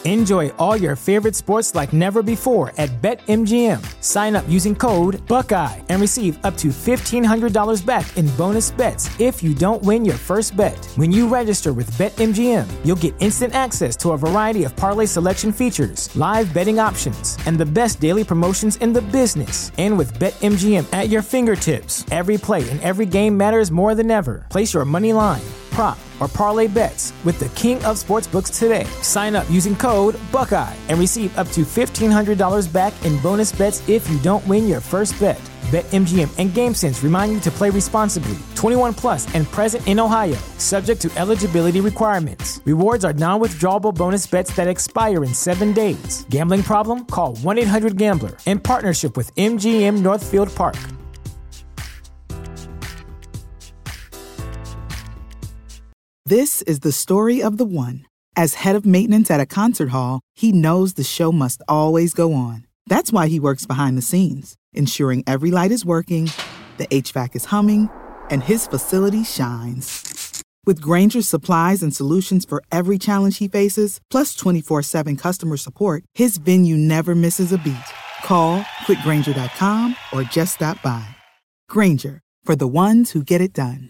Enjoy all your favorite sports like never before at BetMGM. Sign up using code Buckeye and receive up to $1,500 back in bonus bets if you don't win your first bet. When you register with BetMGM, you'll get instant access to a variety of parlay selection features, live betting options, and the best daily promotions in the business. And with BetMGM at your fingertips, every play and every game matters more than ever. Place your money line, prop, or parlay bets with the king of sportsbooks today. Sign up using code Buckeye and receive up to $1,500 back in bonus bets if you don't win your first bet. BetMGM and GameSense remind you to play responsibly. 21 plus and present in Ohio, subject to eligibility requirements. Rewards are non-withdrawable bonus bets that expire in 7 days. Gambling problem? Call 1-800-GAMBLER. In partnership with MGM Northfield Park. This is the story of the one. As head of maintenance at a concert hall, he knows the show must always go on. That's why he works behind the scenes, ensuring every light is working, the HVAC is humming, and his facility shines. With Grainger's supplies and solutions for every challenge he faces, plus 24/7 customer support, his venue never misses a beat. Call quickgrainger.com or just stop by. Grainger, for the ones who get it done.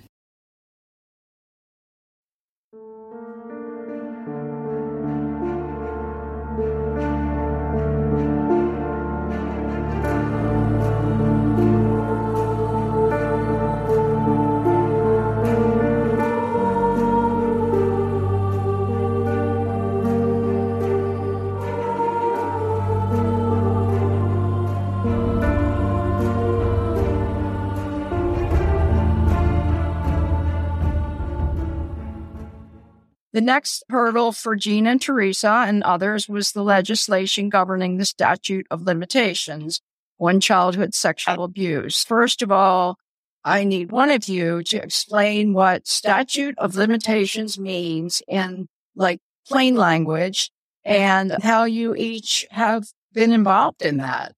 The next hurdle for Gene and Teresa and others was the legislation governing the statute of limitations on childhood sexual abuse. First of all, I need one of you to explain what statute of limitations means in plain language and how you each have been involved in that.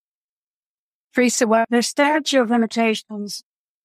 Teresa, well, the statute of limitations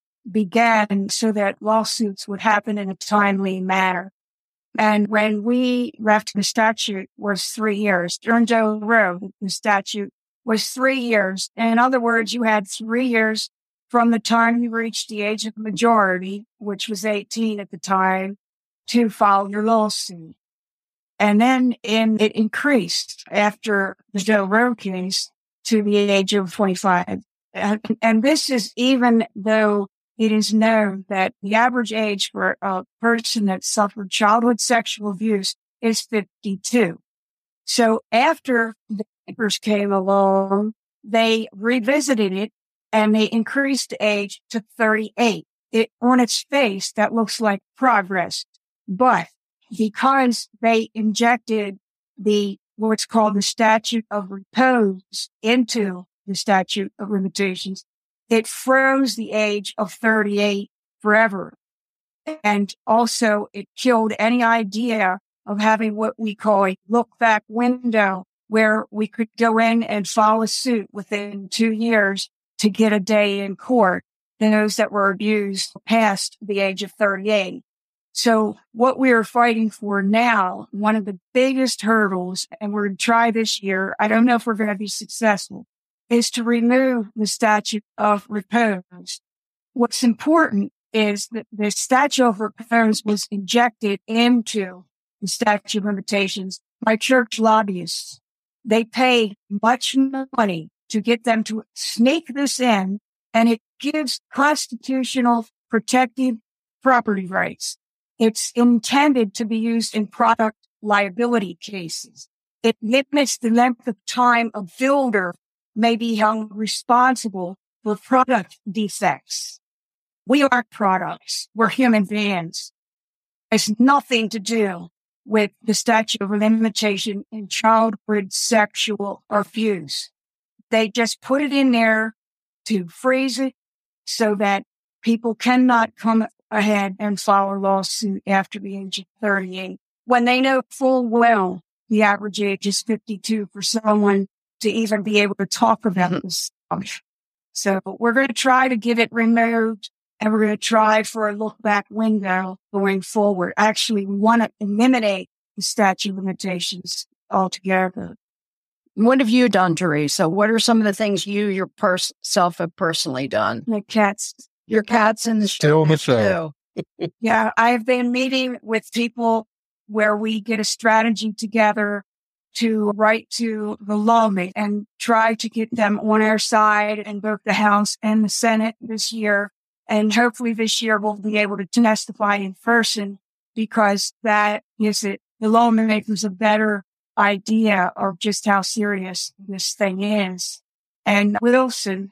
began so that lawsuits would happen in a timely manner. And when we left, the statute was 3 years. During Doe Roe, the statute was 3 years. In other words, you had 3 years from the time you reached the age of majority, which was 18 at the time, to file your lawsuit. And then it increased after the Doe Roe case to the age of 25. And this is even though it is known that the average age for a person that suffered childhood sexual abuse is 52. So after the papers came along, they revisited it and they increased the age to 38. On its face, that looks like progress. But because they injected what's called the statute of repose into the statute of limitations, it froze the age of 38 forever. And also it killed any idea of having what we call a look-back window where we could go in and file a suit within 2 years to get a day in court, those that were abused past the age of 38. So what we are fighting for now, one of the biggest hurdles, and we're going to try this year, I don't know if we're going to be successful, is to remove the statute of repose. What's important is that the statute of repose was injected into the statute of limitations by church lobbyists. They pay much money to get them to sneak this in, and it gives constitutional protected property rights. It's intended to be used in product liability cases. It limits the length of time a builder may be held responsible for product defects. We aren't products. We're human beings. It's nothing to do with the statute of limitation in childhood sexual abuse. They just put it in there to freeze it so that people cannot come ahead and file a lawsuit after the age of 38 when they know full well the average age is 52 for someone to even be able to talk about this. So we're going to try to get it removed, and we're going to try for a look-back window going forward. Actually, we want to eliminate the statute of limitations altogether. What have you done, Teresa? What are some of the things you yourself have personally done? The cats. Your cat's in the Still the show. Yeah, I've been meeting with people where we get a strategy together to write to the lawmakers and try to get them on our side in both the House and the Senate this year. And hopefully this year we'll be able to testify in person, because that gives the lawmakers a better idea of just how serious this thing is. And Wilson,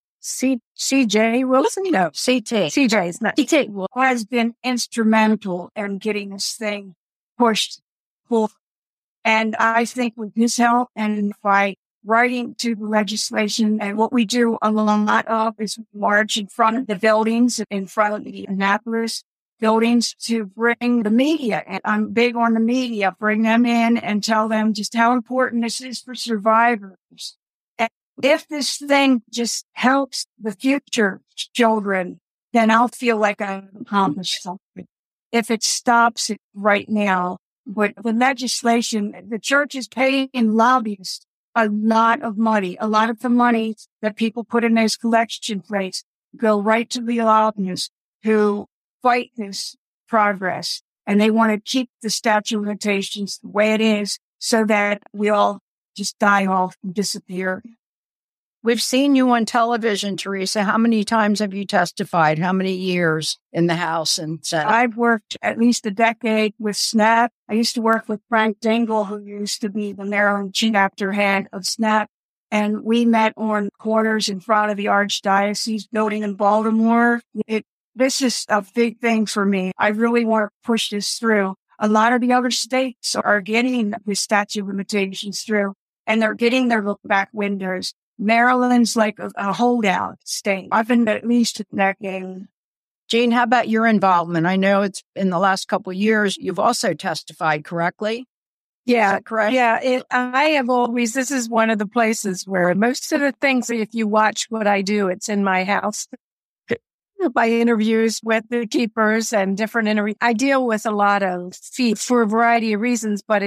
CJ Wilson? No, CJ is not. CJ has been instrumental in getting this thing pushed forward. And I think with his help and by writing to the legislation, and what we do a lot of is march in front of the buildings, in front of the Annapolis buildings, to bring the media. And I'm big on the media, bring them in and tell them just how important this is for survivors. And if this thing just helps the future children, then I'll feel like I've accomplished something. If it stops it right now, but the legislation, the church is paying lobbyists a lot of money. A lot of the money that people put in those collection plates go right to the lobbyists who fight this progress. And they want to keep the statute of limitations the way it is so that we all just die off and disappear. We've seen you on television, Teresa. How many times have you testified? How many years in the House and Senate? I've worked at least a decade with SNAP. I used to work with Frank Dingle, who used to be the Maryland chapter head of SNAP. And we met on corners in front of the Archdiocese building in Baltimore. This is a big thing for me. I really want to push this through. A lot of the other states are getting the statute of limitations through, and they're getting their look back windows. Maryland's like a holdout state. I've been at least a decade. Jean, how about your involvement? I know it's in the last couple of years. You've also testified, correctly? Yeah, Is that correct? Yeah, I have always, this is one of the places where most of the things, if you watch what I do, it's in my house. My interviews with the keepers and different interviews. I deal with a lot of feet for a variety of reasons, but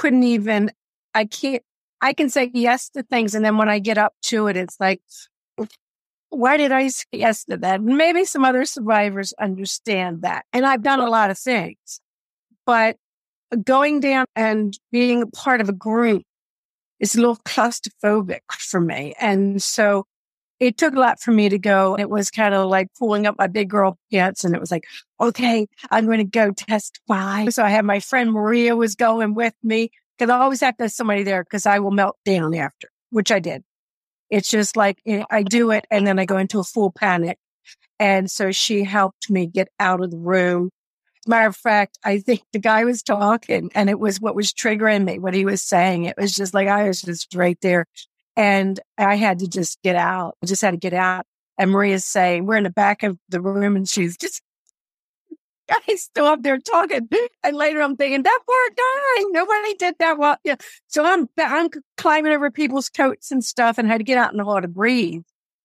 I can say yes to things. And then when I get up to it, it's like, why did I say yes to that? Maybe some other survivors understand that. And I've done a lot of things, but going down and being a part of a group is a little claustrophobic for me. And so it took a lot for me to go. It was kind of like pulling up my big girl pants, and it was like, okay, I'm going to go testify. So I had my friend Maria was going with me, because I always have to have somebody there because I will melt down after, which I did. It's just like I do it and then I go into a full panic. And so she helped me get out of the room. As a matter of fact, I think the guy was talking and it was what was triggering me, what he was saying. It was just like, I was just right there. And I had to just get out. I just had to get out. And Maria's saying, we're in the back of the room, and she's just, guys still up there talking. And later I'm thinking, that poor guy, nobody did that well. Yeah. So I'm climbing over people's coats and stuff and had to get out in the hall to breathe.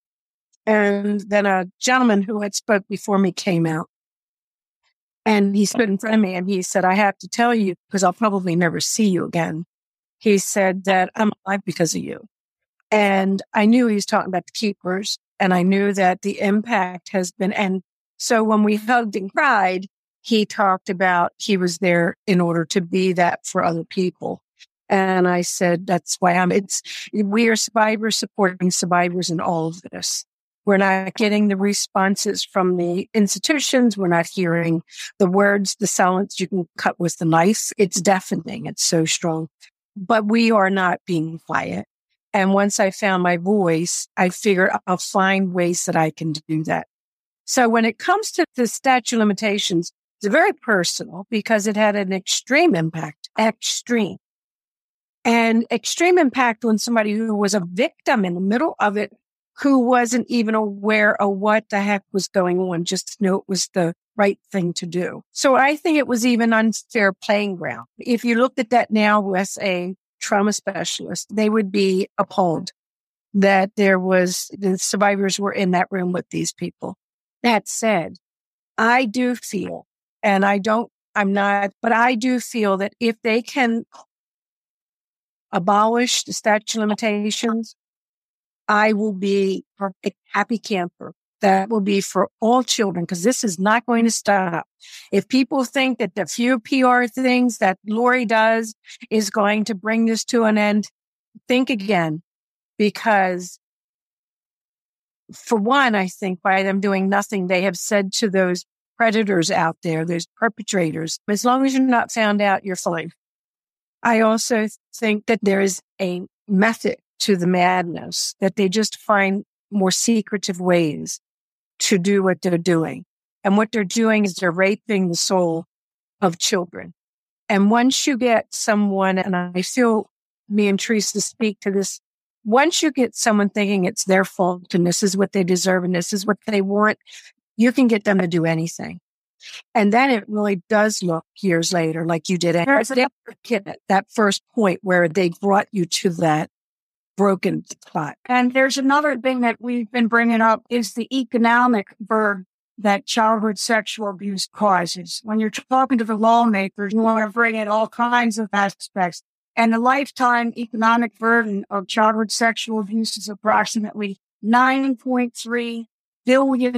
And then a gentleman who had spoke before me came out. And he stood in front of me and he said, I have to tell you, because I'll probably never see you again. He said that I'm alive because of you. And I knew he was talking about the keepers, and I knew that the impact has been, and so when we hugged and cried, he talked about he was there in order to be that for other people. And I said, that's why we are survivors supporting survivors in all of this. We're not getting the responses from the institutions. We're not hearing the words, the silence you can cut with the knife. It's deafening. It's so strong. But we are not being quiet. And once I found my voice, I figured I'll find ways that I can do that. So when it comes to the statute of limitations, it's very personal because it had an extreme impact. Extreme. And extreme impact on somebody who was a victim in the middle of it, who wasn't even aware of what the heck was going on, just to know it was the right thing to do. So I think it was even unfair playing ground. If you looked at that now as a trauma specialist, they would be appalled that the survivors were in that room with these people. That said, I do feel, but I do feel that if they can abolish the statute of limitations, I will be a happy camper. That will be for all children, because this is not going to stop. If people think that the few PR things that Lori does is going to bring this to an end, think again. Because for one, I think by them doing nothing, they have said to those predators out there, those perpetrators, as long as you're not found out, you're fine. I also think that there is a method to the madness, that they just find more secretive ways to do what they're doing. And what they're doing is they're raping the soul of children. And once you get someone, and I feel me and Teresa speak to this, once you get someone thinking it's their fault and this is what they deserve and this is what they want, you can get them to do anything. And then it really does look years later like you did at that first point where they brought you to that broken spot. And there's another thing that we've been bringing up is the economic burden that childhood sexual abuse causes. When you're talking to the lawmakers, you want to bring in all kinds of aspects. And the lifetime economic burden of childhood sexual abuse is approximately $9.3 billion.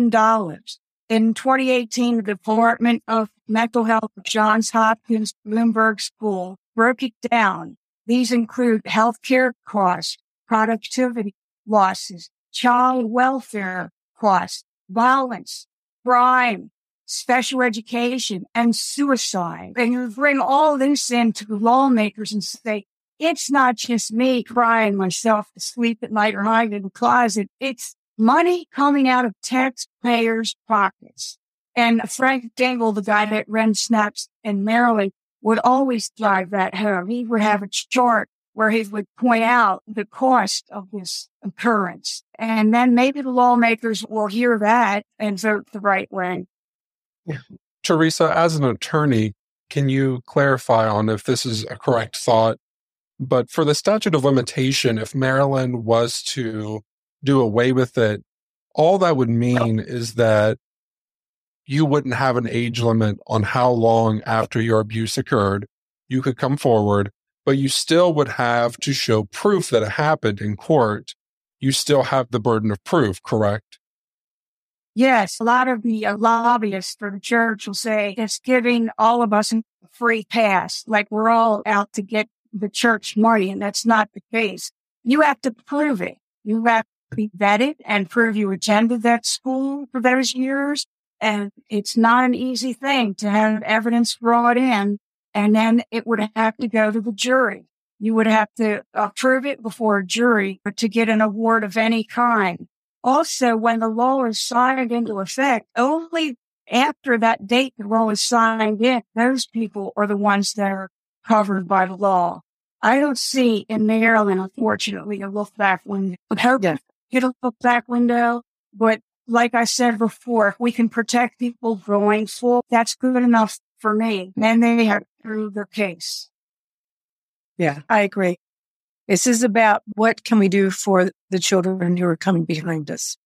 In 2018, the Department of Mental Health at Johns Hopkins Bloomberg School broke it down. These include healthcare costs, productivity losses, child welfare costs, violence, crime, special education, and suicide. And you bring all this into the lawmakers and say, it's not just me crying myself to sleep at night or hiding in the closet. It's money coming out of taxpayers' pockets. And Frank Dingle, the guy that ran SNAPs in Maryland, would always drive that home. He would have a chart where he would point out the cost of this occurrence. And then maybe the lawmakers will hear that and vote the right way. Yeah. Teresa, as an attorney, can you clarify on if this is a correct thought? But for the statute of limitation, if Maryland was to do away with it, all that would mean is that you wouldn't have an age limit on how long after your abuse occurred you could come forward, but you still would have to show proof that it happened in court. You still have the burden of proof, correct? Yes, a lot of the lobbyists for the church will say it's giving all of us a free pass, like we're all out to get the church money, and that's not the case. You have to prove it. You have to be vetted and prove you attended that school for those years. And it's not an easy thing to have evidence brought in, and then it would have to go to the jury. You would have to prove it before a jury to get an award of any kind. Also, when the law is signed into effect, only after that date the law is signed in, those people are the ones that are covered by the law. I don't see in Maryland, unfortunately, a look-back window. I hope get a look-back window, but like I said before, if we can protect people going forward, that's good enough for me. And they have to prove their case. Yeah, I agree. This is about what can we do for the children who are coming behind us.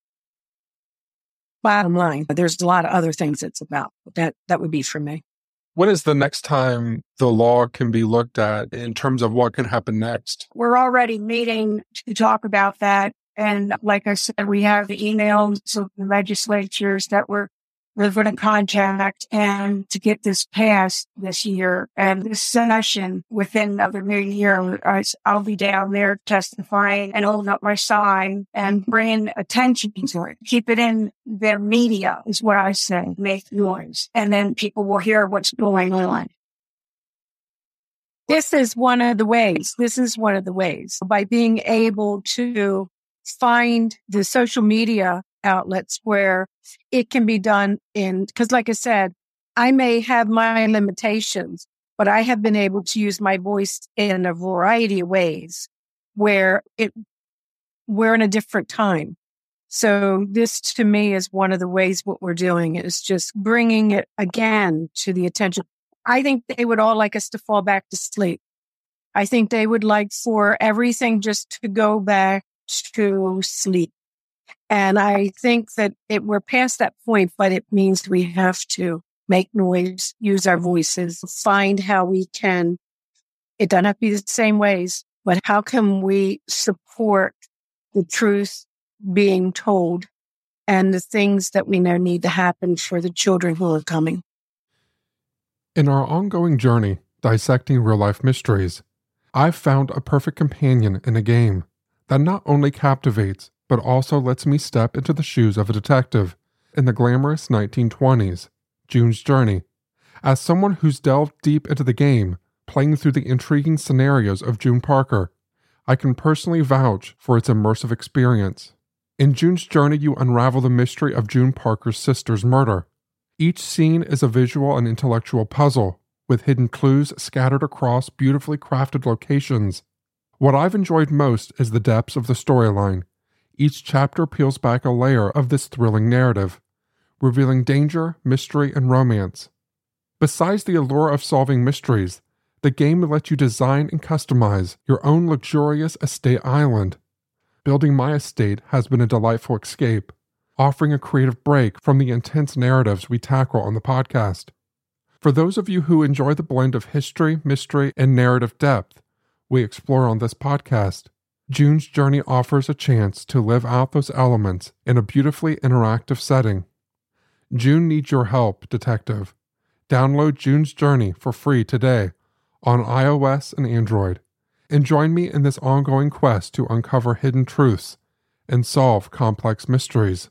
Bottom line, there's a lot of other things it's about. That would be for me. When is the next time the law can be looked at in terms of what can happen next? We're already meeting to talk about that. And like I said, we have the emails of the legislatures that we're going to contact and to get this passed this year. And this session within the new year, I'll be down there testifying and holding up my sign and bringing attention to it. Keep it in the media is what I say. Make noise. And then people will hear what's going on. This is one of the ways. By being able to find the social media outlets where it can be done because like I said, I may have my limitations, but I have been able to use my voice in a variety of ways where we're in a different time. So this to me is one of the ways what we're doing is just bringing it again to the attention. I think they would all like us to fall back to sleep. I think they would like for everything just to go back to sleep. And I think that we're past that point, but it means we have to make noise, use our voices, find how we can. It doesn't have to be the same ways, but how can we support the truth being told and the things that we know need to happen for the children who are coming? In our ongoing journey, dissecting real-life mysteries, I've found a perfect companion in a game that not only captivates, but also lets me step into the shoes of a detective in the glamorous 1920s, June's Journey. As someone who's delved deep into the game, playing through the intriguing scenarios of June Parker, I can personally vouch for its immersive experience. In June's Journey, you unravel the mystery of June Parker's sister's murder. Each scene is a visual and intellectual puzzle, with hidden clues scattered across beautifully crafted locations. What I've enjoyed most is the depths of the storyline. Each chapter peels back a layer of this thrilling narrative, revealing danger, mystery, and romance. Besides the allure of solving mysteries, the game lets you design and customize your own luxurious estate island. Building my estate has been a delightful escape, offering a creative break from the intense narratives we tackle on the podcast. For those of you who enjoy the blend of history, mystery, and narrative depth we explore on this podcast, June's Journey offers a chance to live out those elements in a beautifully interactive setting. June needs your help, detective. Download June's Journey for free today on iOS and Android, and join me in this ongoing quest to uncover hidden truths and solve complex mysteries.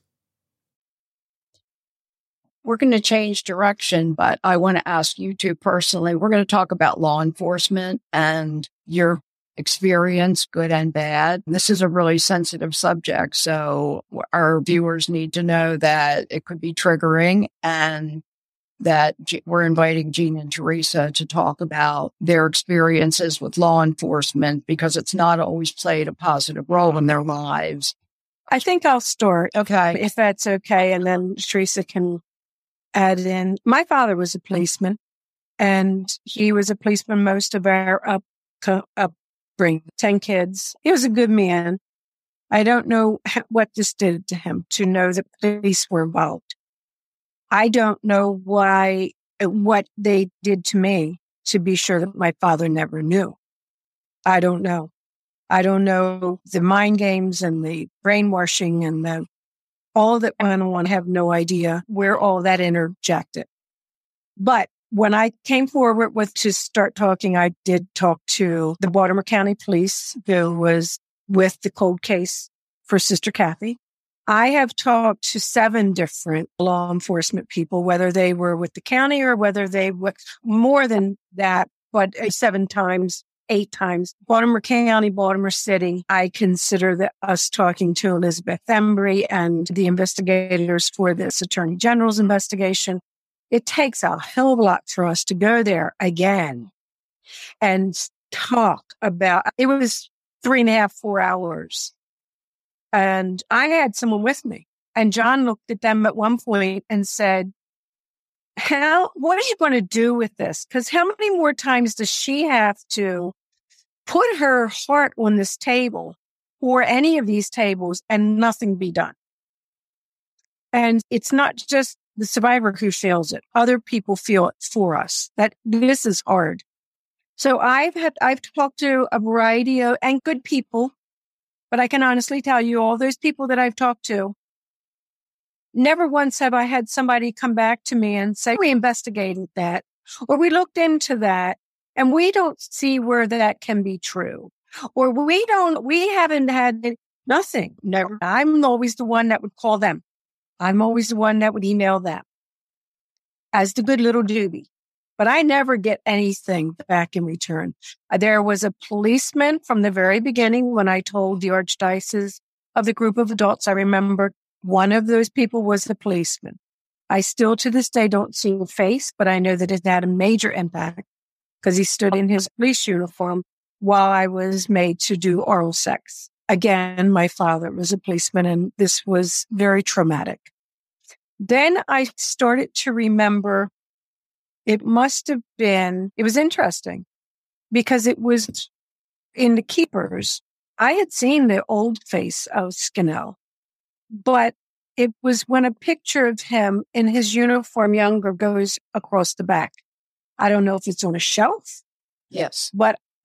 We're going to change direction, but I want to ask you two personally. We're going to talk about law enforcement and your experience, good and bad. This is a really sensitive subject, so our viewers need to know that it could be triggering, and that we're inviting Jean and Teresa to talk about their experiences with law enforcement, because it's not always played a positive role in their lives. I think I'll start. Okay. If that's okay. And then Teresa can add in. My father was a policeman, and he was a policeman most of our upbringing, 10 kids. He was a good man. I don't know what this did to him to know that police were involved. I don't know what they did to me to be sure that my father never knew. I don't know. I don't know the mind games and the brainwashing and all that went on. I have no idea where all that interjected. But when I came forward to start talking, I did talk to the Baltimore County Police, who was with the cold case for Sister Kathy. I have talked to 7 different law enforcement people, whether they were with the county or whether they were more than that, but 7 times, 8 times. Baltimore County, Baltimore City. I consider that us talking to Elizabeth Embry and the investigators for this Attorney General's investigation. It takes a hell of a lot for us to go there again and talk about, it was 3.5, 4 hours. And I had someone with me, and John looked at them at one point and said, what are you going to do with this? Because how many more times does she have to put her heart on this table or any of these tables and nothing be done? And it's not just the survivor who feels it. Other people feel it for us, that this is hard. So I've talked to a variety of, and good people, but I can honestly tell you, all those people that I've talked to, never once have I had somebody come back to me and say, we investigated that, or we looked into that, and we don't see where that can be true. Or we haven't had nothing. Never. I'm always the one that would call them. I'm always the one that would email them as the good little doobie. But I never get anything back in return. There was a policeman from the very beginning when I told the archdiocese of the group of adults. I remember one of those people was the policeman. I still to this day don't see a face, but I know that it had a major impact because he stood in his police uniform while I was made to do oral sex. Again, my father was a policeman, and this was very traumatic. Then I started to remember. It must have been, it was interesting because it was in the Keepers. I had seen the old face of Scannell, but it was when a picture of him in his uniform, younger, goes across the back. I don't know if it's on a shelf. Yes. But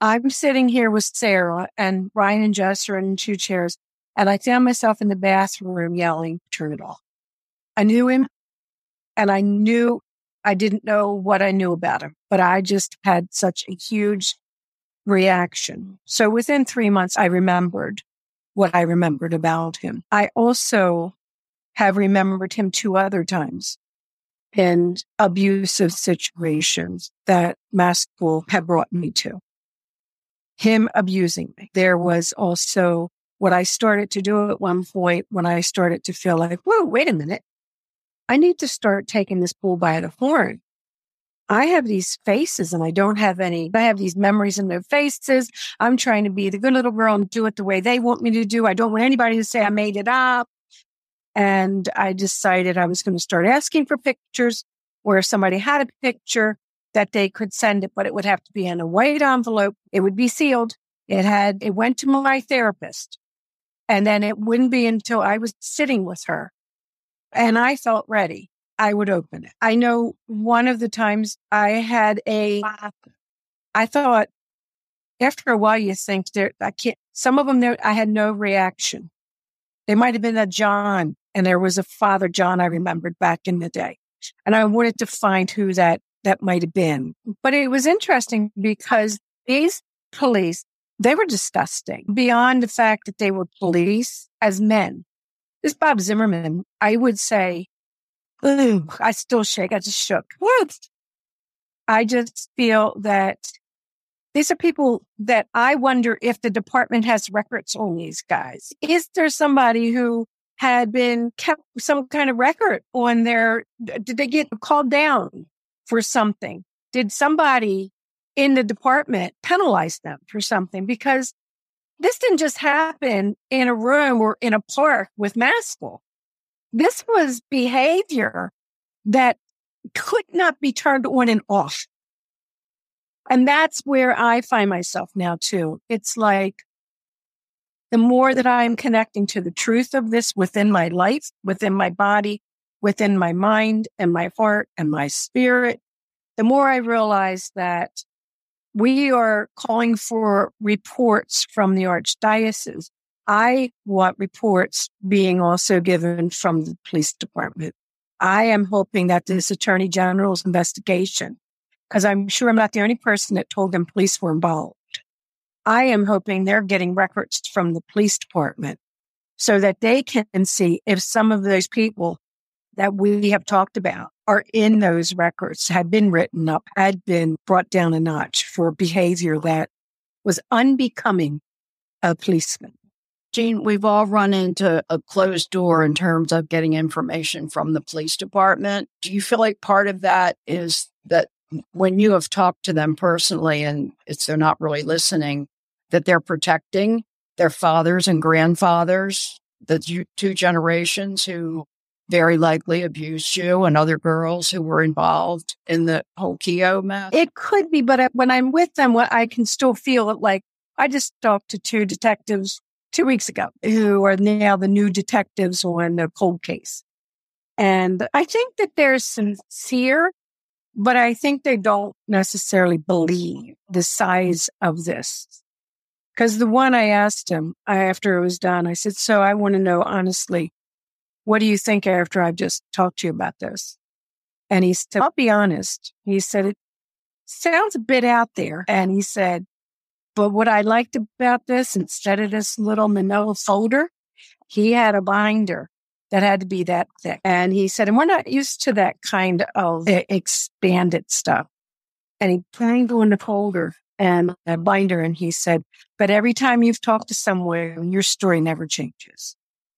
I'm sitting here with Sarah, and Ryan and Jess are in 2 chairs, and I found myself in the bathroom yelling, "Turn it off." I knew him, and I didn't know what I knew about him, but I just had such a huge reaction. So within 3 months, I remembered what I remembered about him. I also have remembered him 2 other times in abusive situations that mass school had brought me to. Him abusing me. There was also what I started to do at one point when I started to feel like, whoa, wait a minute. I need to start taking this bull by the horn. I have these faces and I don't have any. I have these memories in their faces. I'm trying to be the good little girl and do it the way they want me to do. I don't want anybody to say I made it up. And I decided I was going to start asking for pictures where if somebody had a picture that they could send it, but it would have to be in a white envelope. It would be sealed. It went to my therapist. And then it wouldn't be until I was sitting with her and I felt ready, I would open it. I know one of the times I thought after a while you think some of them, I had no reaction. They might have been a John, and there was a Father John I remembered back in the day. And I wanted to find who that might have been. But it was interesting because these police, they were disgusting beyond the fact that they were police as men. This Bob Zimmerman, I would say, ooh, I still shake. I just shook. What? I just feel that these are people that I wonder if the department has records on these guys. Is there somebody who had been kept some kind of record on did they get called down for something? Did somebody in the department penalize them for something? Because this didn't just happen in a room or in a park with Maskell. This was behavior that could not be turned on and off. And that's where I find myself now, too. It's like the more that I'm connecting to the truth of this within my life, within my body, within my mind and my heart and my spirit, the more I realize that we are calling for reports from the Archdiocese. I want reports being also given from the police department. I am hoping that this Attorney General's investigation, because I'm sure I'm not the only person that told them police were involved. I am hoping they're getting records from the police department so that they can see if some of those people that we have talked about are in those records, had been written up, had been brought down a notch for behavior that was unbecoming a policeman. Jean, we've all run into a closed door in terms of getting information from the police department. Do you feel like part of that is that when you have talked to them personally and they're not really listening, that they're protecting their fathers and grandfathers, the 2 generations who very likely abused you and other girls who were involved in the whole Keogh mess? It could be, but when I'm with them, I can still feel it. Like I just talked to 2 detectives 2 weeks ago who are now the new detectives on the cold case. And I think that they're sincere, but I think they don't necessarily believe the size of this. Because the one I asked him after it was done, I said, so I want to know honestly, what do you think after I've just talked to you about this? And he said, I'll be honest. He said, it sounds a bit out there. And he said, but what I liked about this, instead of this little manila folder, he had a binder that had to be that thick. And he said, and we're not used to that kind of expanded stuff. And he banged on the folder and a binder. And he said, but every time you've talked to someone, your story never changes.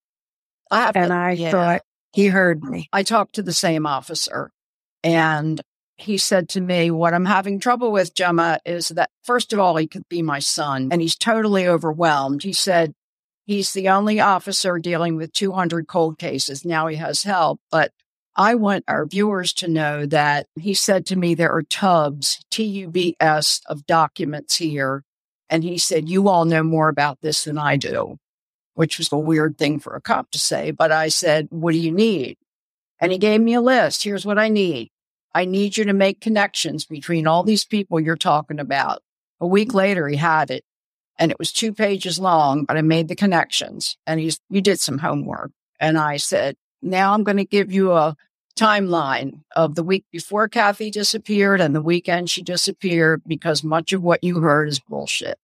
I thought he heard me. I talked to the same officer and he said to me, what I'm having trouble with, Gemma, is that first of all, he could be my son and he's totally overwhelmed. He said he's the only officer dealing with 200 cold cases. Now he has help, but I want our viewers to know that he said to me, there are tubs, TUBS, of documents here. And he said, you all know more about this than I do, which was a weird thing for a cop to say. But I said, what do you need? And he gave me a list. Here's what I need. I need you to make connections between all these people you're talking about. A week later, he had it, and it was 2 pages long, but I made the connections. And you did some homework. And I said, now I'm going to give you a timeline of the week before Kathy disappeared and the weekend she disappeared, because much of what you heard is bullshit.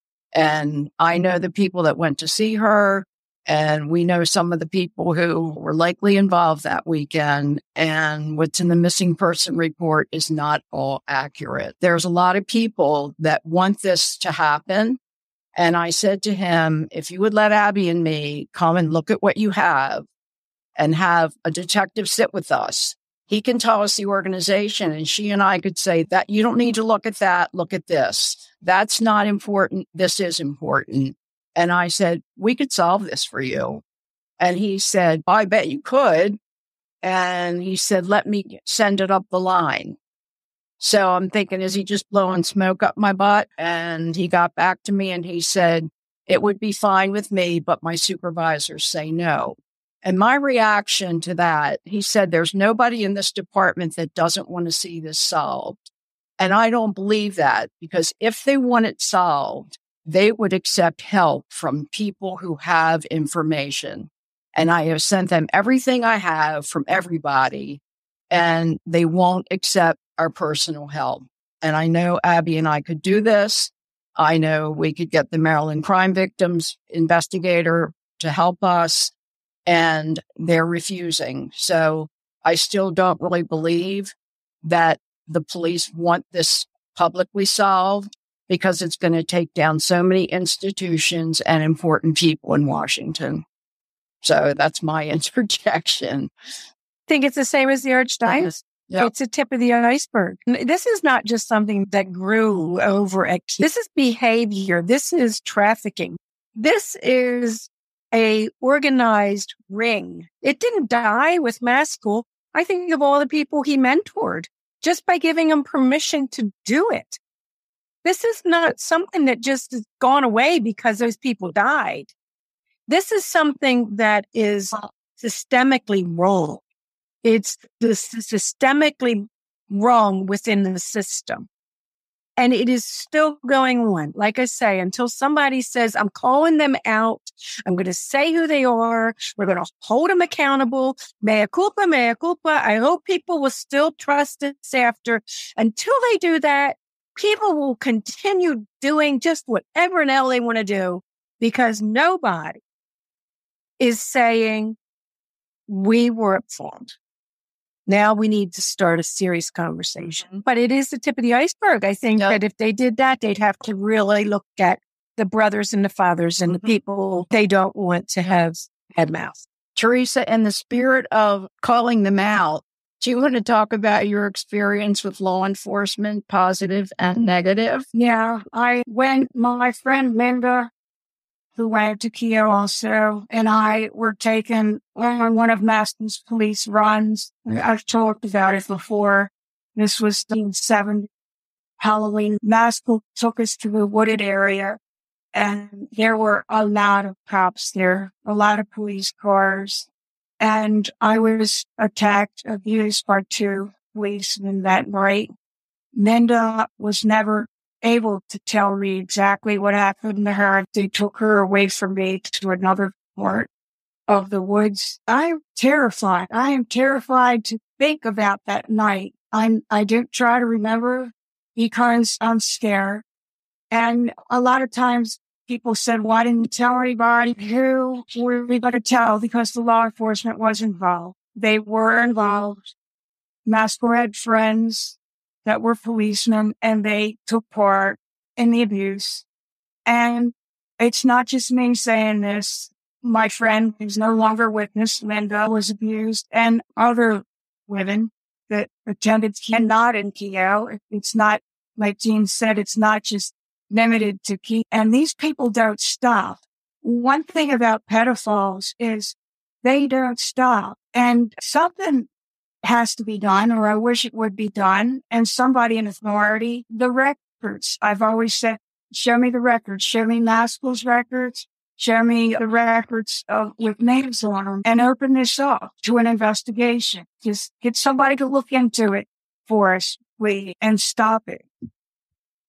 And I know the people that went to see her, and we know some of the people who were likely involved that weekend. And what's in the missing person report is not all accurate. There's a lot of people that want this to happen. And I said to him, if you would let Abby and me come and look at what you have and have a detective sit with us, he can tell us the organization, and she and I could say that you don't need to look at that. Look at this. That's not important. This is important. And I said, we could solve this for you. And he said, I bet you could. And he said, let me send it up the line. So I'm thinking, is he just blowing smoke up my butt? And he got back to me and he said, it would be fine with me, but my supervisors say no. And my reaction to that, he said, there's nobody in this department that doesn't want to see this solved. And I don't believe that, because if they want it solved, they would accept help from people who have information. And I have sent them everything I have from everybody, and they won't accept our personal help. And I know Abby and I could do this. I know we could get the Maryland Crime Victims Investigator to help us, and they're refusing. So I still don't really believe that the police want this publicly solved, because it's going to take down so many institutions and important people in Washington. So that's my interjection. I think it's the same as the Archdiocese. Yep. It's a tip of the iceberg. This is not just something that grew over. This is behavior. This is trafficking. This is a organized ring. It didn't die with Maskell. I think of all the people he mentored just by giving them permission to do it. This is not something that just has gone away because those people died. This is something that is systemically wrong. It's systemically wrong within the system. And it is still going on. Like I say, until somebody says, I'm calling them out, I'm going to say who they are, we're going to hold them accountable, mea culpa, mea culpa. I hope people will still trust us after. Until they do that, people will continue doing just whatever the hell they want to do, because nobody is saying we were informed. Now we need to start a serious conversation. But it is the tip of the iceberg. I think that if they did that, they'd have to really look at the brothers and the fathers and the people they don't want to have head mouth. Teresa, in the spirit of calling them out, do you want to talk about your experience with law enforcement, positive and negative? Yeah, when my friend Linda, who went to Keogh also, and I were taken on one of Maskell's police runs. I've talked about it before. This was the 7th Halloween. Maskell took us to the wooded area, and there were a lot of cops there, a lot of police cars. And I was attacked, abused by 2 policemen that night. Linda was never able to tell me exactly what happened to her. They took her away from me to another part of the woods. I'm terrified. I am terrified to think about that night. I don't try to remember because I'm scared. And a lot of times people said, why didn't you tell anybody? Who were we going to tell? Because the law enforcement was involved. They were involved. Maskell had friends that were policemen, and they took part in the abuse. And it's not just me saying this. My friend, who's no longer with us, Linda, was abused, and other women that attended, and not in Keogh. It's not, like Jean said, it's not just limited to Keogh. And these people don't stop. One thing about pedophiles is they don't stop. And something has to be done, or I wish it would be done. And somebody in authority, the records. I've always said, show me the records, show me Maskell's records, show me the records with names on them, and open this up to an investigation. Just get somebody to look into it for us, please, and stop it.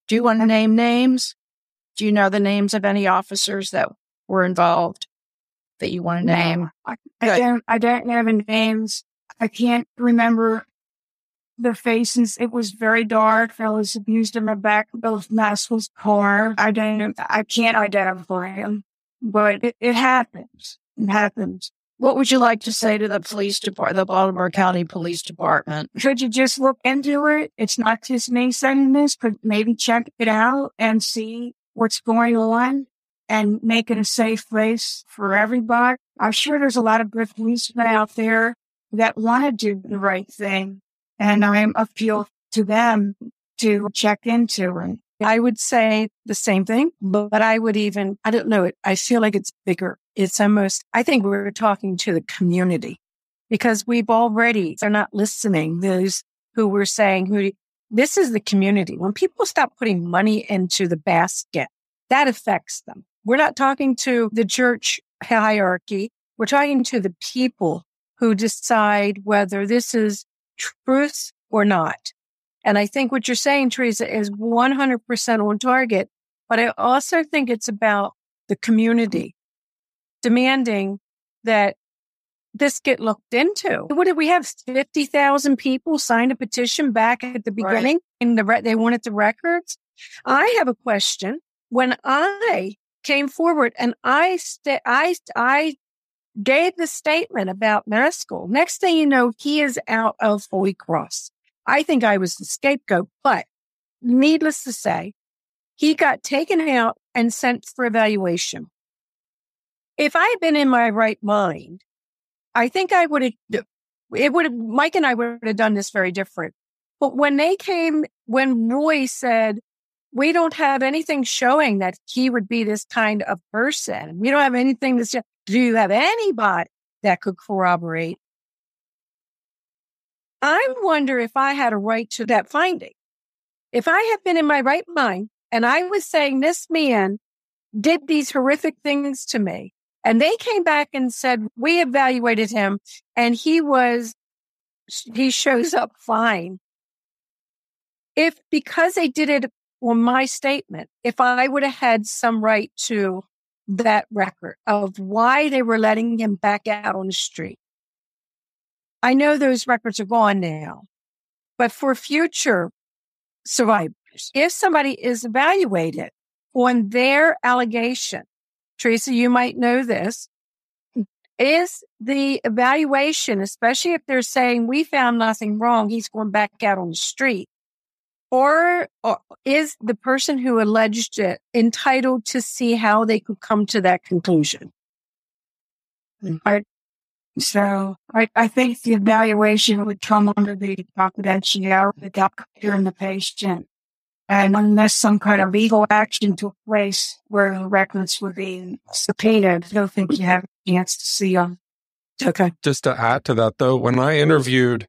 Do you want to name names? Do you know the names of any officers that were involved that you want to name? I don't know the names. I can't remember the faces. It was very dark. I was abused in the back of Maxwell's car. I can't identify him, but it happens. It happens. What would you like to say to the police department, the Baltimore County Police Department? Could you just look into it? It's not just me saying this, but maybe check it out and see what's going on and make it a safe place for everybody. I'm sure there's a lot of good policemen out there that want to do the right thing. And I appeal to them to check into it. I would say the same thing, but I would even, I don't know, I feel like it's bigger. It's almost, I think we're talking to the community because they're not listening. Those who were saying, this is the community. When people stop putting money into the basket, that affects them. We're not talking to the church hierarchy. We're talking to the people who decide whether this is truth or not. And I think what you're saying, Teresa, is 100% on target. But I also think it's about the community demanding that this get looked into. What did we have? 50,000 people signed a petition back at the beginning, and they wanted the records. I have a question. When I came forward and I gave the statement about Maskell, next thing you know, he is out of Holy Cross. I think I was the scapegoat, but needless to say, he got taken out and sent for evaluation. If I had been in my right mind, I think Mike and I would have done this very different. But when Roy said, we don't have anything showing that he would be this kind of person. We don't have anything to say. Do you have anybody that could corroborate? I wonder if I had a right to that finding. If I had been in my right mind and I was saying this man did these horrific things to me, and they came back and said, we evaluated him and he shows up fine. Because they did it on my statement, if I would have had some right to that record of why they were letting him back out on the street. I know those records are gone now, but for future survivors, if somebody is evaluated on their allegation, Teresa, you might know this, is the evaluation, especially if they're saying we found nothing wrong, he's going back out on the street, or is the person who alleged it entitled to see how they could come to that conclusion? So I think the evaluation would come under the confidentiality of the doctor and the patient. And unless some kind of legal action took place where the records were being subpoenaed, I don't think you have a chance to see them. Okay. Just to add to that, though, when I interviewed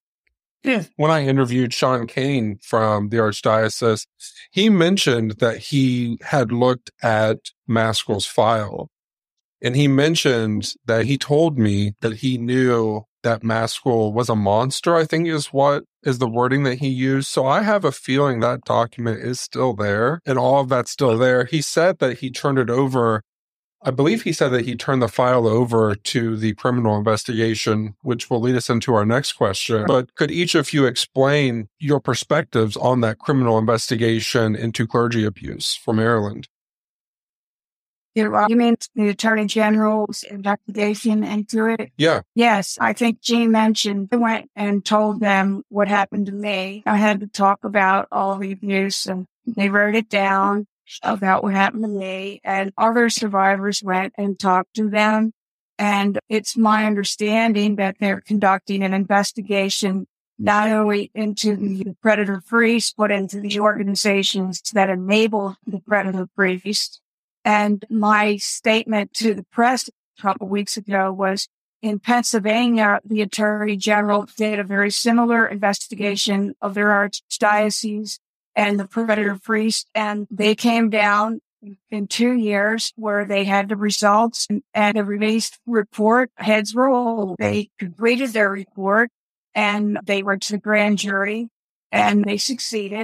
Sean Kane from the Archdiocese, he mentioned that he had looked at Maskell's file. And he mentioned that he told me that he knew that Maskell was a monster, I think is the wording that he used. So I have a feeling that document is still there and all of that's still there. He said that he turned it over. I believe he said that he turned the file over to the criminal investigation, which will lead us into our next question. But could each of you explain your perspectives on that criminal investigation into clergy abuse for Maryland? You mean the Attorney General's investigation into it? Yeah. Yes. I think Jean mentioned I went and told them what happened to me. I had to talk about all the abuse and they wrote it down about what happened to me, and other survivors went and talked to them. And it's my understanding that they're conducting an investigation not only into the predator priest, but into the organizations that enable the predator priest. And my statement to the press a couple of weeks ago was, in Pennsylvania, the Attorney General did a very similar investigation of their archdiocese and the predator priest, and they came down in 2 years where they had the results and a released report. Heads rolled. They completed their report and they went to the grand jury and they succeeded.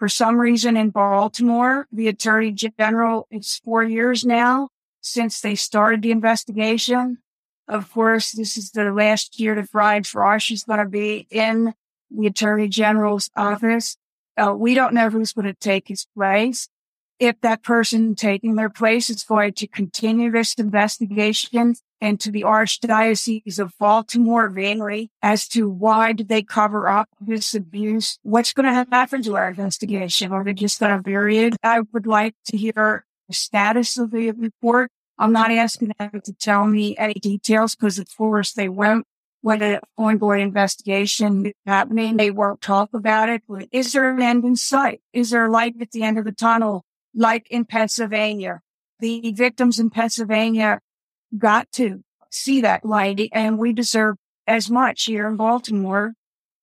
For some reason in Baltimore, the Attorney General, it's 4 years now since they started the investigation. Of course, this is the last year that Brian Frosh is going to be in the Attorney General's office. We don't know who's going to take his place. If that person taking their place is going to continue this investigation into the Archdiocese of Baltimore, mainly as to why did they cover up this abuse? What's going to happen to our investigation? Are they just going to bury it? I would like to hear the status of the report. I'm not asking them to tell me any details because, of course, they won't. When an ongoing investigation is happening, they won't talk about it. But is there an end in sight? Is there light at the end of the tunnel, like in Pennsylvania? The victims in Pennsylvania got to see that light, and we deserve as much here in Baltimore.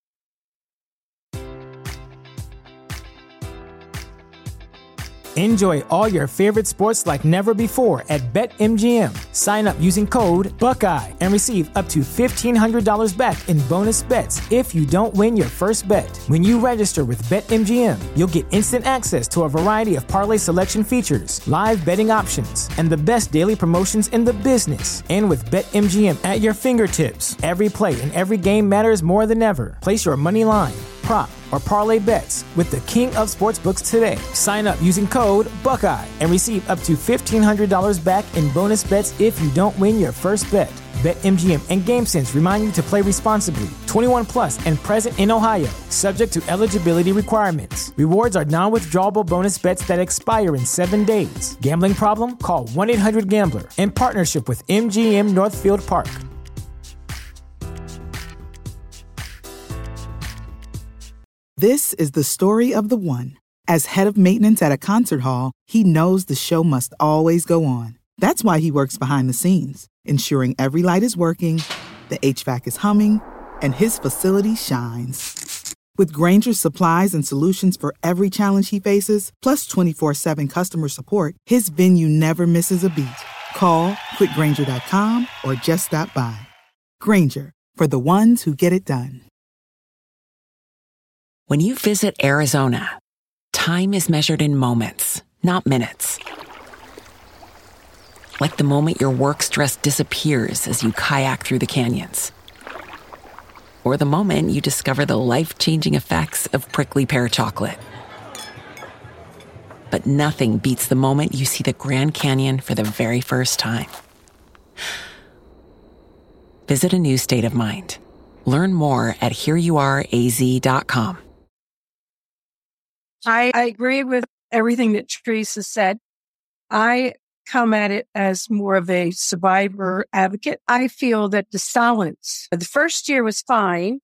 Enjoy all your favorite sports like never before at BetMGM. Sign up using code Buckeye and receive up to $1,500 back in bonus bets if you don't win your first bet. When you register with BetMGM, you'll get instant access to a variety of parlay selection features, live betting options, and the best daily promotions in the business. And with BetMGM at your fingertips, every play and every game matters more than ever. Place your money line, prop, or parlay bets with the king of sportsbooks today. Sign up using code Buckeye and receive up to $1,500 back in bonus bets if you don't win your first bet. BetMGM and GameSense remind you to play responsibly. 21 plus and present in Ohio, subject to eligibility requirements. Rewards are non-withdrawable bonus bets that expire in 7 days. Gambling problem? Call 1-800-GAMBLER. In partnership with MGM Northfield Park. This is the story of the one. As head of maintenance at a concert hall, he knows the show must always go on. That's why he works behind the scenes, ensuring every light is working, the HVAC is humming, and his facility shines. With Grainger's supplies and solutions for every challenge he faces, plus 24/7 customer support, his venue never misses a beat. Call quickgrainger.com or just stop by. Grainger, for the ones who get it done. When you visit Arizona, time is measured in moments, not minutes. Like the moment your work stress disappears as you kayak through the canyons. Or the moment you discover the life-changing effects of prickly pear chocolate. But nothing beats the moment you see the Grand Canyon for the very first time. Visit a new state of mind. Learn more at hereyouareaz.com. I agree with everything that Teresa said. I come at it as more of a survivor advocate. I feel that the silence, the first year was fine.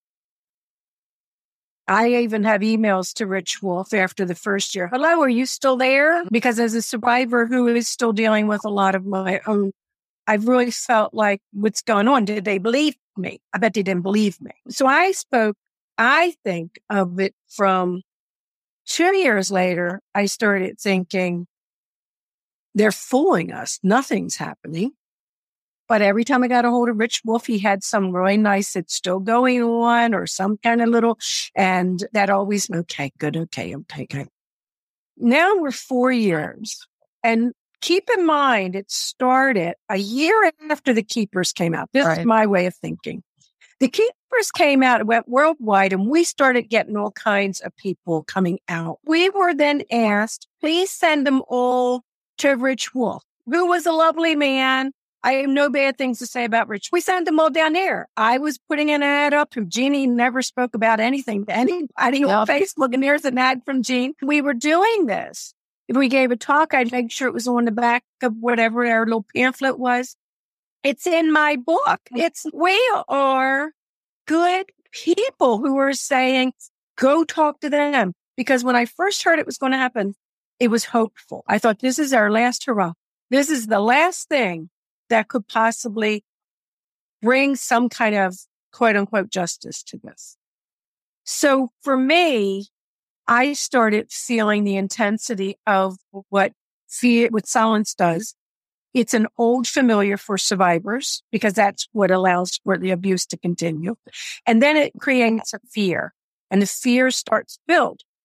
I even have emails to Rich Wolf after the first year. Hello, are you still there? Because as a survivor who is still dealing with a lot of my own, I've really felt like, what's going on? Did they believe me? I bet they didn't believe me. So I think of it from 2 years later, I started thinking, they're fooling us. Nothing's happening. But every time I got a hold of Rich Wolf, he had some really nice, it's still going on, or some kind of little, and that always, okay, good, okay. Now we're 4 years. And keep in mind, it started a year after The Keepers came out. This is my way of thinking. The Keepers came out, it went worldwide, and we started getting all kinds of people coming out. We were then asked, please send them all to Rich Wolf, who was a lovely man. I have no bad things to say about Rich. We sent them all down there. I was putting an ad up. Jeannie never spoke about anything to anybody on Facebook, and there's an ad from Jean. We were doing this. If we gave a talk, I'd make sure it was on the back of whatever our little pamphlet was. It's in my book. We are good people who are saying, go talk to them. Because when I first heard it was going to happen, it was hopeful. I thought, this is our last hurrah. This is the last thing that could possibly bring some kind of quote unquote justice to this. So for me, I started feeling the intensity of what silence does. It's an old familiar for survivors because that's what allows for the abuse to continue. And then it creates a fear, and the fear starts to build.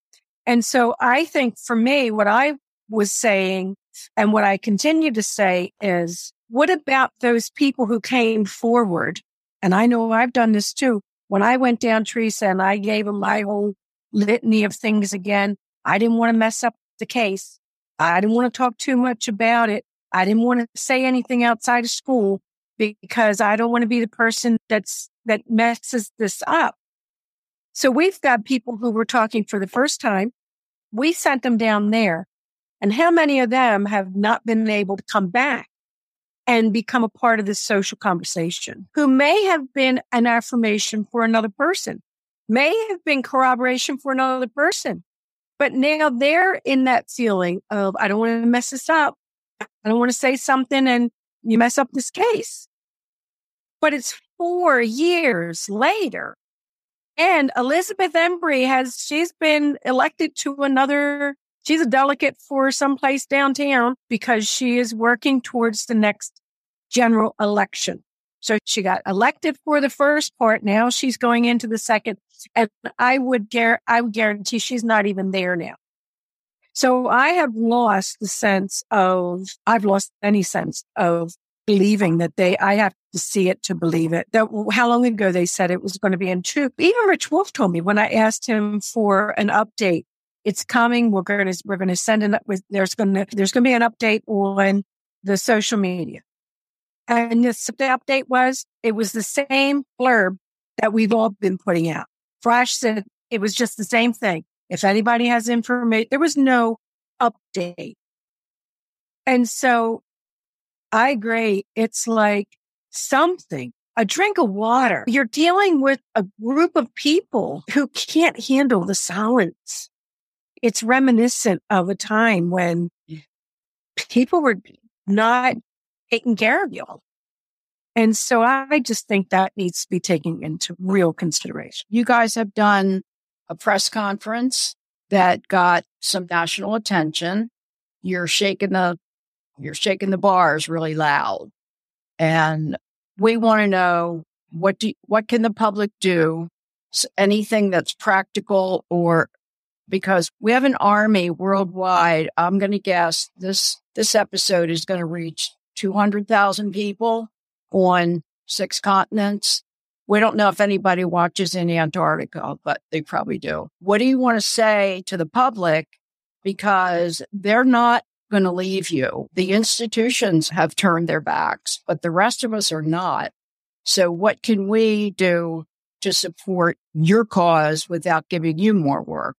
And so I think for me, what I was saying and what I continue to say is, what about those people who came forward? And I know I've done this too. When I went down, Teresa, and I gave them my whole litany of things again, I didn't want to mess up the case. I didn't want to talk too much about it. I didn't want to say anything outside of school because I don't want to be the person that messes this up. So we've got people who were talking for the first time. We sent them down there. And how many of them have not been able to come back and become a part of this social conversation, who may have been an affirmation for another person, may have been corroboration for another person. But now they're in that feeling of, I don't want to mess this up. I don't want to say something and you mess up this case. But it's 4 years later. And Elizabeth Embry she's been elected to she's a delegate for someplace downtown because she is working towards the next general election. So she got elected for the first part. Now she's going into the second. And I would guarantee she's not even there now. So I have lost I've lost any sense of believing that I have to see it to believe it. How long ago they said it was going to be in truth. Even Rich Wolf told me when I asked him for an update, it's coming. We're going to send there's going to be an update on the social media. And the update was the same blurb that we've all been putting out. Flash said it was just the same thing. If anybody has information, there was no update. And so I agree. It's like a drink of water. You're dealing with a group of people who can't handle the silence. It's reminiscent of a time when people were not taking care of you. And so I just think that needs to be taken into real consideration. You guys have done a press conference that got some national attention. You're shaking the bars really loud. And we want to know what can the public do? Anything that's practical, or because we have an army worldwide. I'm going to guess this episode is going to reach 200,000 people on 6 continents. We don't know if anybody watches in Antarctica, but they probably do. What do you want to say to the public? Because they're not going to leave you. The institutions have turned their backs, but the rest of us are not. So what can we do to support your cause without giving you more work?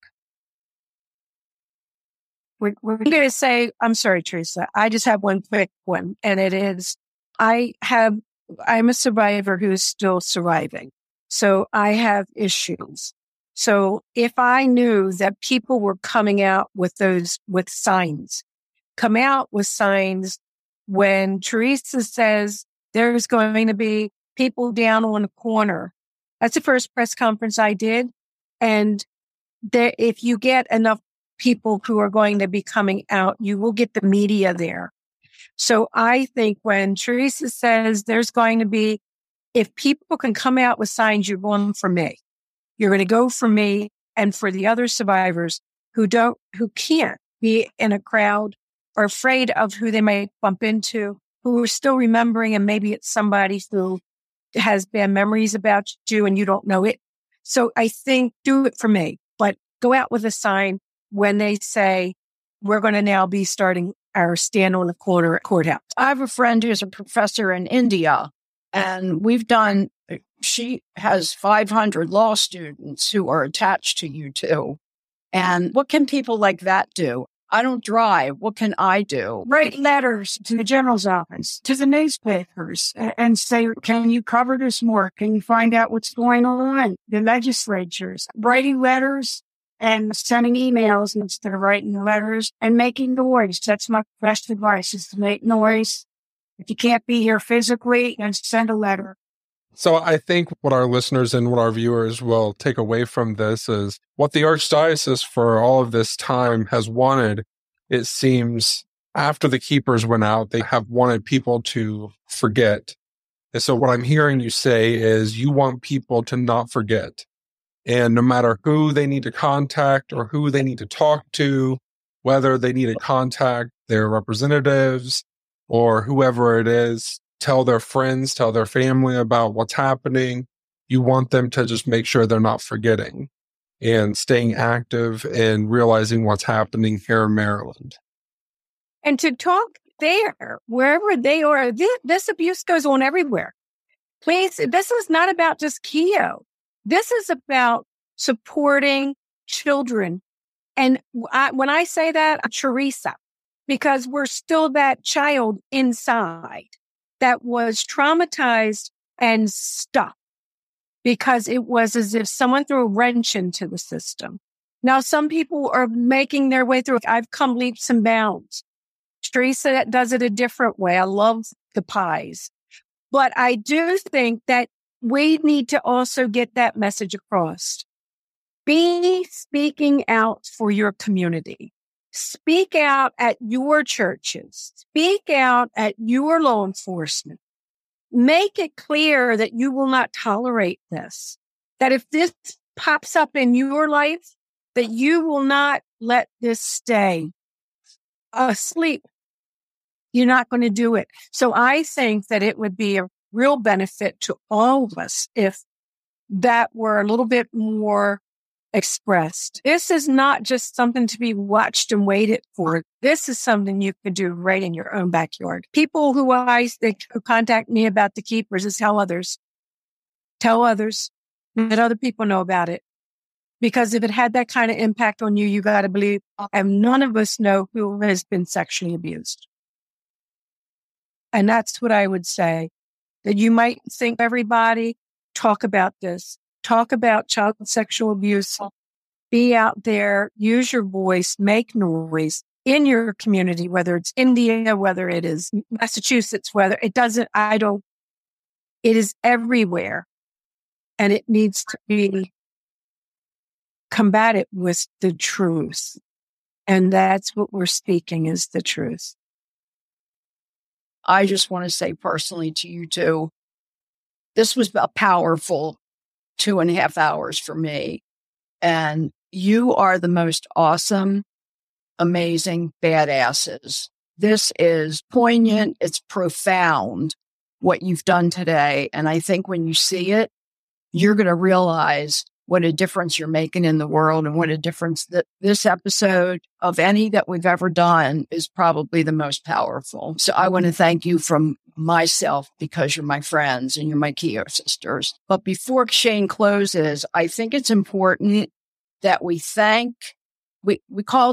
We're going to say, I'm sorry, Teresa, I just have one quick one. And it is, I'm a survivor who is still surviving. So I have issues. So if I knew that people were coming out with signs, come out with signs when Teresa says there's going to be people down on the corner. That's the first press conference I did. And if you get enough people who are going to be coming out, you will get the media there. So I think when Teresa says there's going to be, if people can come out with signs, you're going for me. You're going to go for me and for the other survivors who can't be in a crowd or afraid of who they might bump into, who are still remembering, and maybe it's somebody who has bad memories about you and you don't know it. So I think do it for me, but go out with a sign when they say we're going to now be starting our stand on the corner at courthouse. I have a friend who's a professor in India, and she has 500 law students who are attached to you too. And what can people like that do? I don't drive. What can I do? Write letters to the general's office, to the newspapers, and say, can you cover this more? Can you find out what's going on? The legislatures, writing letters and sending emails instead of writing letters, and making noise. That's my best advice, is to make noise. If you can't be here physically, then send a letter. So I think what our listeners and what our viewers will take away from this is what the Archdiocese for all of this time has wanted. It seems after the keepers went out, they have wanted people to forget. And so what I'm hearing you say is you want people to not forget. And no matter who they need to contact or who they need to talk to, whether they need to contact their representatives or whoever it is, tell their friends, tell their family about what's happening. You want them to just make sure they're not forgetting and staying active and realizing what's happening here in Maryland. And to talk there, wherever they are, this abuse goes on everywhere. Please, this is not about just Keough. This is about supporting children. And when I say that, Teresa, because we're still that child inside that was traumatized and stuck because it was as if someone threw a wrench into the system. Now, some people are making their way through. I've come leaps and bounds. Teresa does it a different way. I love the pies. But I do think that we need to also get that message across. Be speaking out for your community. Speak out at your churches. Speak out at your law enforcement. Make it clear that you will not tolerate this. That if this pops up in your life, that you will not let this stay asleep. You're not going to do it. So I think that it would be a real benefit to all of us if that were a little bit more expressed. This is not just something to be watched and waited for. This is something you could do right in your own backyard. People who who contact me about the keepers is tell others. Tell others. Let other people know about it. Because if it had that kind of impact on you, you got to believe, and none of us know who has been sexually abused. And that's what I would say, that you might think everybody talk about this, talk about child sexual abuse, be out there, use your voice, make noise in your community, whether it's India, whether it is Massachusetts, it is everywhere. And it needs to be combated with the truth. And that's what we're speaking is the truth. I just want to say personally to you two, this was a powerful 2.5 hours for me. And you are the most awesome, amazing badasses. This is poignant. It's profound what you've done today. And I think when you see it, you're going to realize what a difference you're making in the world and what a difference that this episode of any that we've ever done is probably the most powerful. So I want to thank you from myself because you're my friends and you're my Keough sisters. But before Shane closes, I think it's important that we thank, we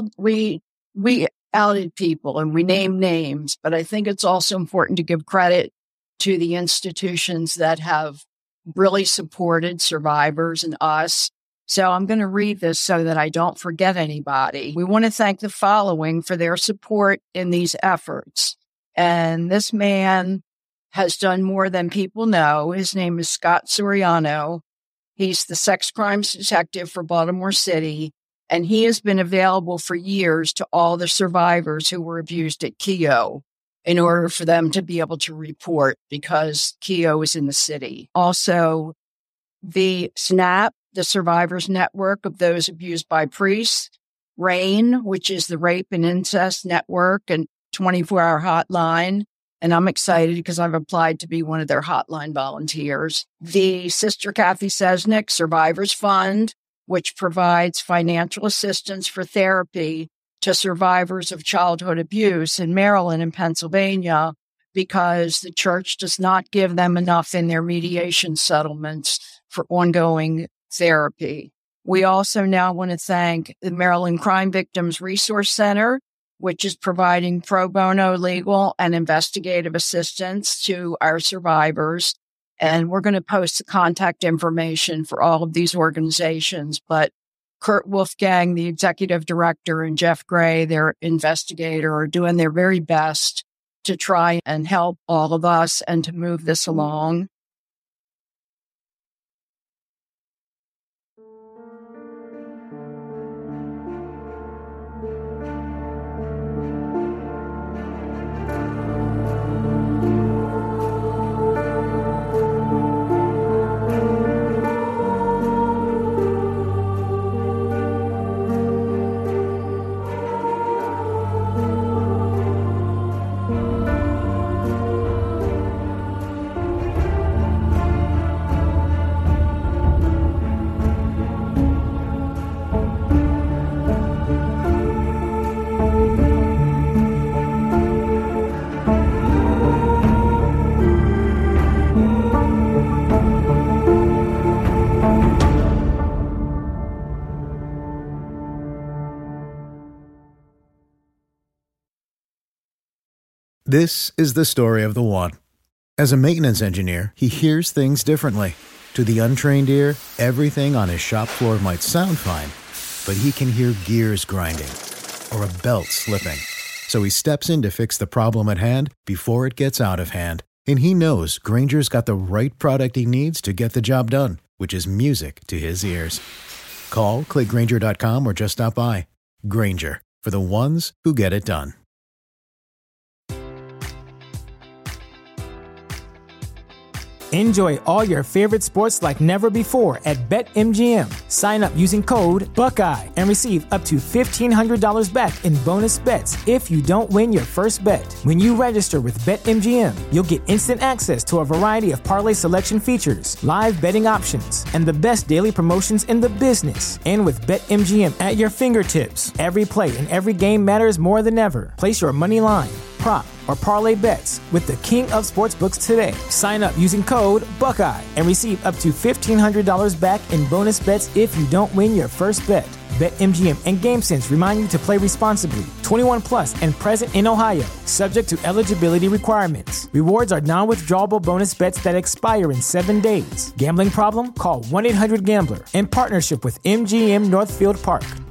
outed people and we named names, but I think it's also important to give credit to the institutions that have really supported survivors and us. So I'm going to read this so that I don't forget anybody. We want to thank the following for their support in these efforts. And this man has done more than people know. His name is Scott Soriano. He's the sex crimes detective for Baltimore City. And he has been available for years to all the survivors who were abused at Keough, in order for them to be able to report because Keough is in the city. Also, the SNAP, the Survivors Network of Those Abused by Priests, RAIN, which is the Rape and Incest Network and 24-hour hotline. And I'm excited because I've applied to be one of their hotline volunteers. The Sister Kathy Sesnick Survivors Fund, which provides financial assistance for therapy to survivors of childhood abuse in Maryland and Pennsylvania because the church does not give them enough in their mediation settlements for ongoing therapy. We also now want to thank the Maryland Crime Victims Resource Center, which is providing pro bono legal and investigative assistance to our survivors. And we're going to post the contact information for all of these organizations, but Kurt Wolfgang, the executive director, and Jeff Gray, their investigator, are doing their very best to try and help all of us and to move this along. This is the story of the one. As a maintenance engineer, he hears things differently. To the untrained ear, everything on his shop floor might sound fine, but he can hear gears grinding or a belt slipping. So he steps in to fix the problem at hand before it gets out of hand. And he knows Grainger's got the right product he needs to get the job done, which is music to his ears. Call, click Grainger.com, or just stop by. Grainger, for the ones who get it done. Enjoy all your favorite sports like never before at BetMGM. Sign up using code Buckeye and receive up to $1,500 back in bonus bets if you don't win your first bet. When you register with BetMGM, you'll get instant access to a variety of parlay selection features, live betting options, and the best daily promotions in the business. And with BetMGM at your fingertips, every play and every game matters more than ever. Place your money line, prop, or parlay bets with the king of sportsbooks today. Sign up using code Buckeye and receive up to $1,500 back in bonus bets if you don't win your first bet. BetMGM and GameSense remind you to play responsibly. 21 plus and present in Ohio, subject to eligibility requirements. Rewards are non-withdrawable bonus bets that expire in 7 days. Gambling problem? Call 1-800-GAMBLER in partnership with MGM Northfield Park.